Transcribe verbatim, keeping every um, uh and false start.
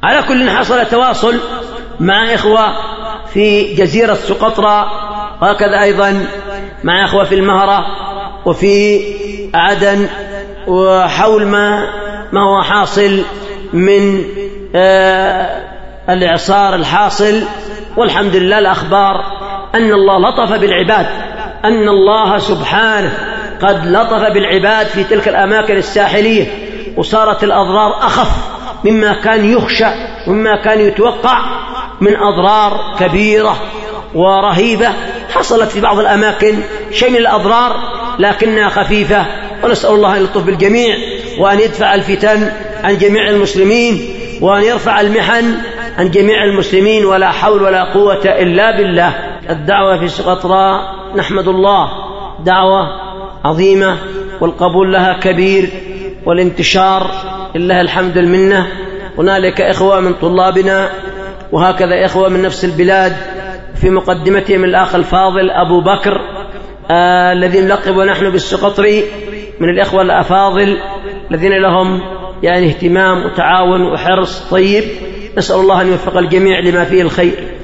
على كل حصل تواصل مع إخوة في جزيرة سقطرى، وهكذا أيضا مع إخوة في المهرة وفي عدن، وحول ما ما هو حاصل من آه الإعصار الحاصل. والحمد لله الأخبار أن الله لطف بالعباد، أن الله سبحانه قد لطف بالعباد في تلك الأماكن الساحلية، وصارت الأضرار أخف مما كان يخشى ومما كان يتوقع من أضرار كبيرة ورهيبة حصلت في بعض الأماكن، شيء من الأضرار لكنها خفيفة. ونسأل الله أن يلطف بالجميع، وأن يدفع الفتن عن جميع المسلمين، وأن يرفع المحن عن جميع المسلمين، ولا حول ولا قوة إلا بالله. الدعوة في سقطرى نحمد الله دعوة عظيمة، والقبول لها كبير، والانتشار لله الحمد المنة. هنالك إخوة من طلابنا، وهكذا إخوة من نفس البلاد، في مقدمتهم الأخ الفاضل أبو بكر آه الذي نلقب نحن بالسقطري، من الإخوة الأفاضل الذين لهم يعني اهتمام وتعاون وحرص طيب. نسأل الله أن يوفق الجميع لما فيه الخير.